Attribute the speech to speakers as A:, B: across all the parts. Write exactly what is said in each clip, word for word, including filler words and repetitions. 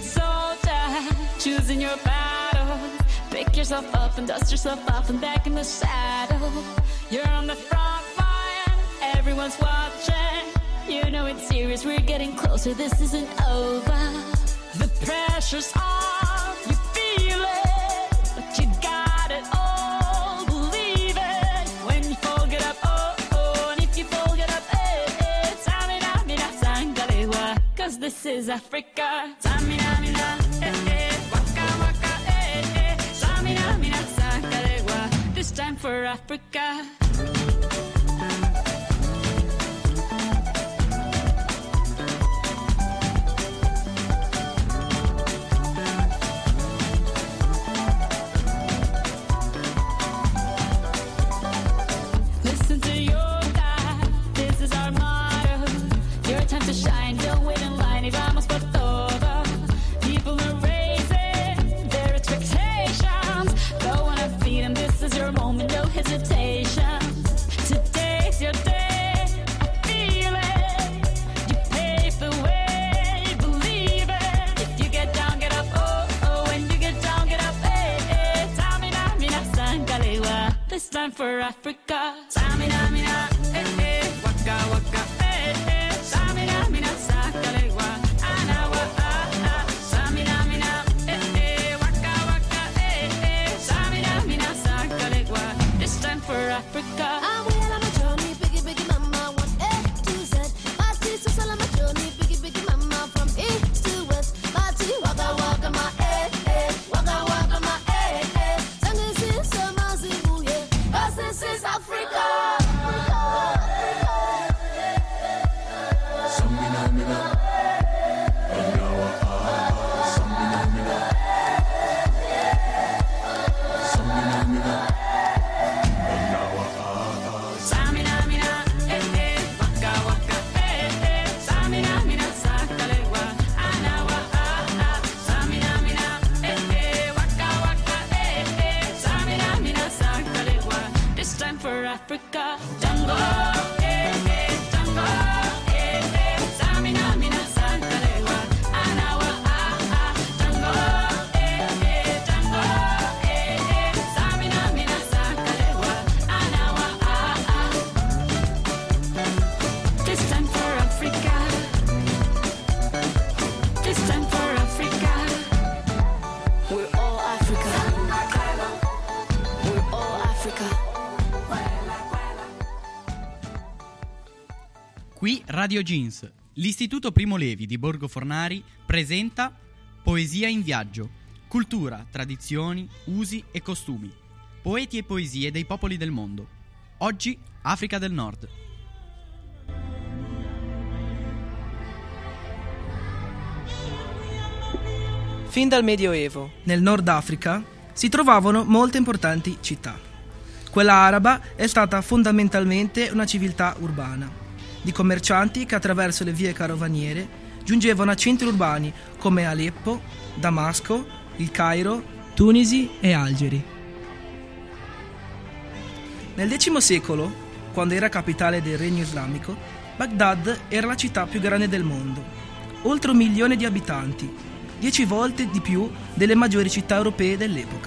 A: soldier, choosing your battle. Pick yourself up and dust yourself off and back in the saddle. You're on the front line, everyone's watching. You know it's serious, we're getting closer, this isn't over. The pressure's on, you feel it, but you got it all, believe it. When you fall, get up, oh, oh, and if you fall, get up, eh, eh. Samina, mina, sangalewa, cause this is Africa. Samina, mina, eh, eh, waka, waka, eh, eh. Samina, mina, sangalewa, this time for Africa. For Africa, Samina, mina, eh, eh, waka, waka, eh, eh, Samina, mina, sakalewa, anawa, ah, ah, Samina, mina, eh, eh, waka, waka, eh, eh, Samina, mina, sakalewa, this time for Africa.
B: I'm well on my journey, biggie, biggie, mama, one A to Z. My sister's all on my journey, biggie, biggie, mama, from east to west. My tea, waka, waka, my eh, eh, waka, waka, my eh, eh, Sangisi, Sama, Zibu, yeah. This is Africa.
C: Samina, mina, anawa, ah, samina, mina, samina, mina, anawa, ah,
A: Samina, mina, eh, eh, waka, waka, eh, eh, Samina, mina, sakalewa, anawa, ah, ah, Samina, mina, eh, eh, waka, waka, eh, eh, Samina, mina, sakalewa. This time for Africa. Jungle, eh, eh, jungle, eh, eh, Samina, mina, sangalewa, anawa, ah, ah, jungle, eh, eh, jungle, eh, eh, Samina, mina, sangalewa, anawa, ah, ah. This time for Africa. This time for Africa. We're all Africa. We're all Africa.
D: Qui Radio Jeans, l'Istituto Primo Levi di Borgo Fornari presenta Poesia in viaggio, cultura, tradizioni, usi e costumi, poeti e poesie dei popoli del mondo. Oggi Africa del Nord.
E: Fin dal Medioevo, nel Nord Africa, si trovavano molte importanti città. Quella araba è stata fondamentalmente una civiltà urbana, di commercianti che attraverso le vie carovaniere giungevano a centri urbani come Aleppo, Damasco, il Cairo, Tunisi e Algeri. Nel X secolo, quando era capitale del Regno Islamico, Baghdad era la città più grande del mondo, oltre un milione di abitanti, dieci volte di più delle maggiori città europee dell'epoca.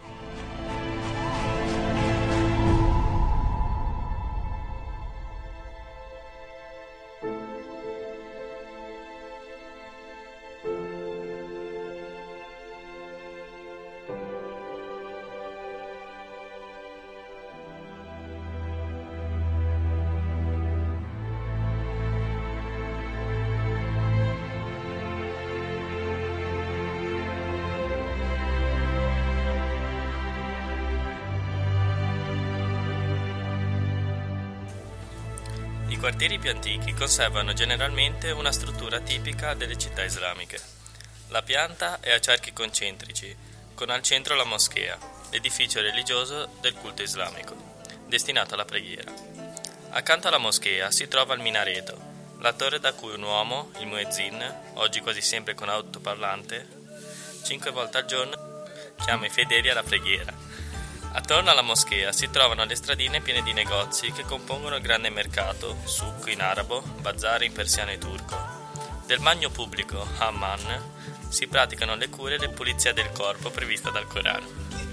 F: I quartieri più antichi conservano generalmente una struttura tipica delle città islamiche. La pianta è a cerchi concentrici, con al centro la moschea, l'edificio religioso del culto islamico, destinato alla preghiera. Accanto alla moschea si trova il minareto, la torre da cui un uomo, il muezzin, oggi quasi sempre con autoparlante, cinque volte al giorno chiama i fedeli alla preghiera. Attorno alla moschea si trovano le stradine piene di negozi che compongono il grande mercato, souk in arabo, bazar in persiano e turco. Del bagno pubblico, Hamman, si praticano le cure e le pulizie del corpo previste dal Corano.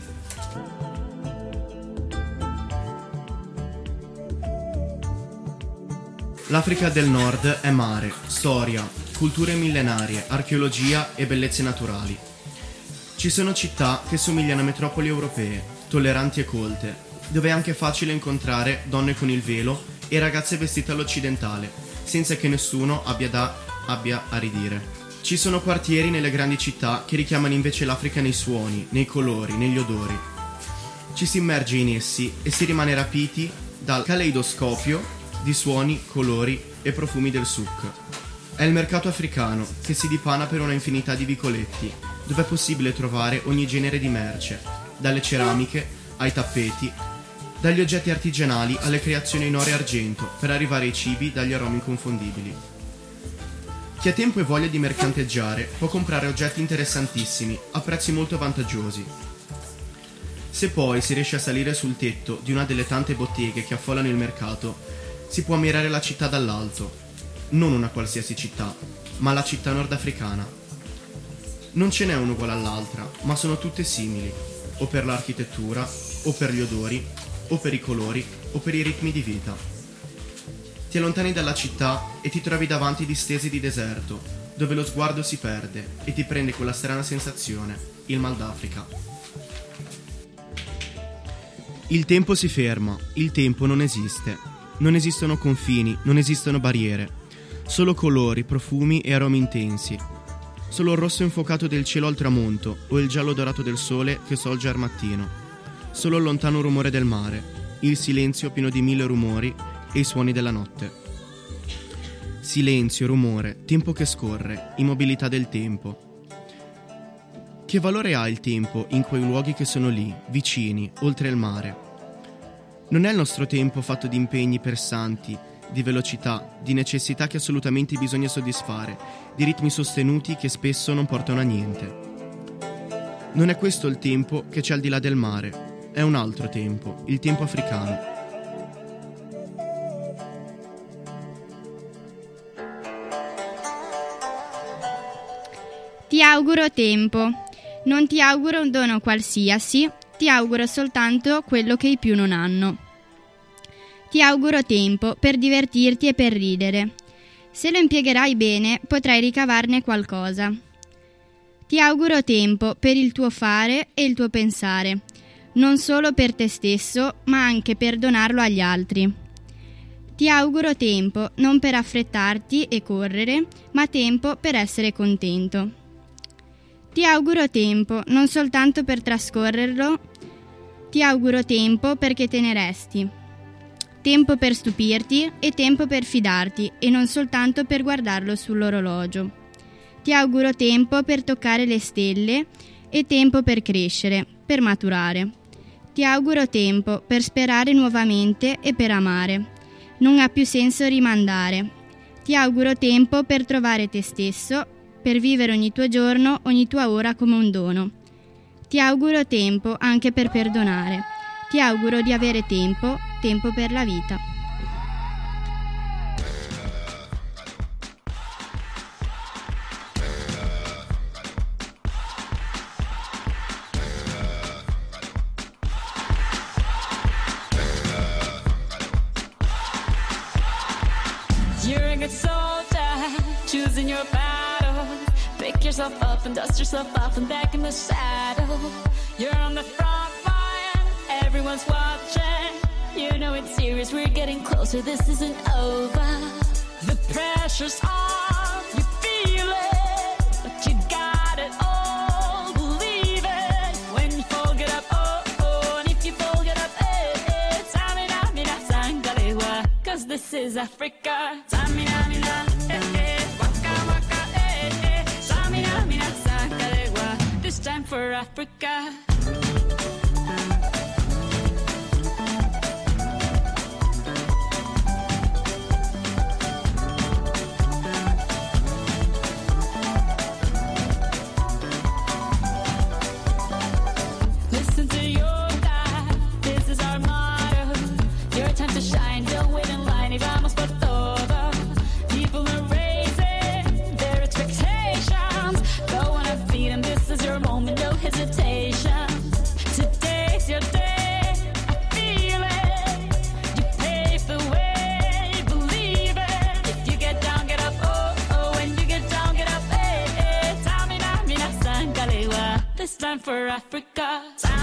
G: L'Africa del Nord è mare, storia, culture millenarie, archeologia e bellezze naturali. Ci sono città che somigliano a metropoli europee, tolleranti e colte, dove è anche facile incontrare donne con il velo e ragazze vestite all'occidentale, senza che nessuno abbia da abbia a ridire. Ci sono quartieri nelle grandi città che richiamano invece l'Africa nei suoni, nei colori, negli odori. Ci si immerge in essi e si rimane rapiti dal caleidoscopio di suoni, colori e profumi del souk. È il mercato africano che si dipana per una infinità di vicoletti, dove è possibile trovare ogni genere di merce, dalle ceramiche ai tappeti, dagli oggetti artigianali alle creazioni in oro e argento, per arrivare ai cibi dagli aromi inconfondibili. Chi ha tempo e voglia di mercanteggiare può comprare oggetti interessantissimi a prezzi molto vantaggiosi. Se poi si riesce a salire sul tetto di una delle tante botteghe che affollano il mercato, si può ammirare la città dall'alto, non una qualsiasi città, ma la città nordafricana. Non ce n'è una uguale all'altra, ma sono tutte simili, o per l'architettura, o per gli odori, o per i colori, o per i ritmi di vita. Ti allontani dalla città e ti trovi davanti distese di deserto, dove lo sguardo si perde e ti prende quella strana sensazione, il mal d'Africa. Il tempo si ferma, il tempo non esiste. Non esistono confini, non esistono barriere. Solo colori, profumi e aromi intensi. Solo il rosso infuocato del cielo al tramonto o il giallo dorato del sole che sorge al mattino. Solo il lontano rumore del mare, il silenzio pieno di mille rumori e i suoni della notte. Silenzio, rumore, tempo che scorre, immobilità del tempo. Che valore ha il tempo in quei luoghi che sono lì, vicini, oltre il mare? Non è il nostro tempo fatto di impegni pressanti, di velocità, di necessità che assolutamente bisogna soddisfare, di ritmi sostenuti che spesso non portano a niente. Non è questo il tempo che c'è al di là del mare, è un altro tempo, il tempo africano.
H: Ti auguro tempo. Non ti auguro un dono qualsiasi, ti auguro soltanto quello che i più non hanno. Ti auguro tempo per divertirti e per ridere. Se lo impiegherai bene, potrai ricavarne qualcosa. Ti auguro tempo per il tuo fare e il tuo pensare, non solo per te stesso, ma anche per donarlo agli altri. Ti auguro tempo non per affrettarti e correre, ma tempo per essere contento. Ti auguro tempo non soltanto per trascorrerlo, ti auguro tempo perché te ne resti. Tempo per stupirti e tempo per fidarti e non soltanto per guardarlo sull'orologio. Ti auguro tempo per toccare le stelle e tempo per crescere, per maturare. Ti auguro tempo per sperare nuovamente e per amare. Non ha più senso rimandare. Ti auguro tempo per trovare te stesso, per vivere ogni tuo giorno, ogni tua ora come un dono. Ti auguro tempo anche per perdonare. Ti auguro di avere tempo, tempo per la vita.
A: You're a good soldier, choosing your battle. Pick yourself up and dust yourself off and back in the saddle. You're on the front line, everyone's watching. You know it's serious, we're getting closer, this isn't over. The pressure's on, you feel it, but you got it all, believe it. When you fall, get up, oh, oh, and if you fall, get up, eh, eh. Samina, mina, sangalewa, cause this is Africa. Samina, mina, eh, eh, waka, waka, eh, eh. Samina, mina, sangalewa, this time for Africa. Listen to your God, this is our motto. Your time to shine, don't wait in line y vamos por todo. People are raising their expectations, going up for Africa. Sound